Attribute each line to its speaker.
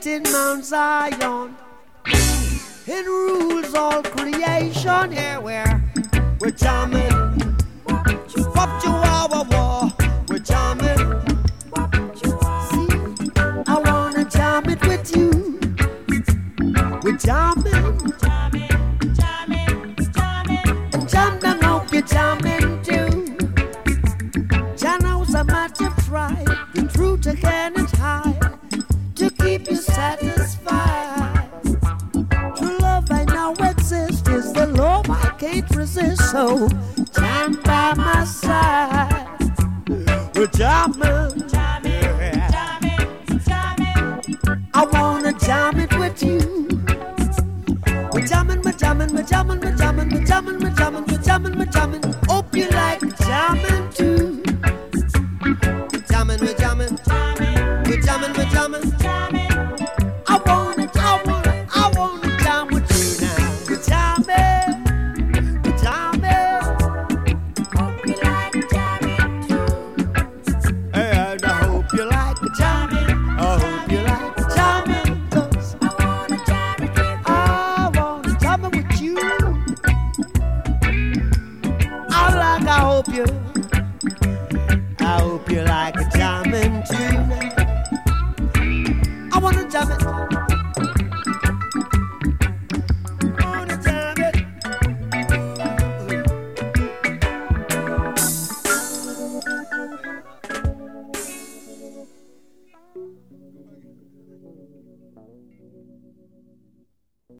Speaker 1: in Mount Zion. It rules all creation. Yeah, we're jamming. Wop chihuahua war. We're jamming. See, I wanna jam it with you. We're jamming. And jam down, hope you're jamming too. Channels a matter of try. The truth again is high. To keep you satisfied. True love I know exists. Is the love I can't resist. So jam by my side. We're jamming. I wanna jam it with you. We're jamming, we're jamming, we're jamming, we're jamming, we're jamming, we're jamming, we're jamming, we're jamming. Hope you like jamming too. We're jamming, we're jamming, we're jamming, we're jamming. I wanna jam with you now. We're jamming, we're jamming. Hope you like jamming too. And I hope you like jamming. I hope you like jamming. 'Cause I wanna jam it with you. I wanna jam it with you. I hope you like jamming too. I wanna jam it.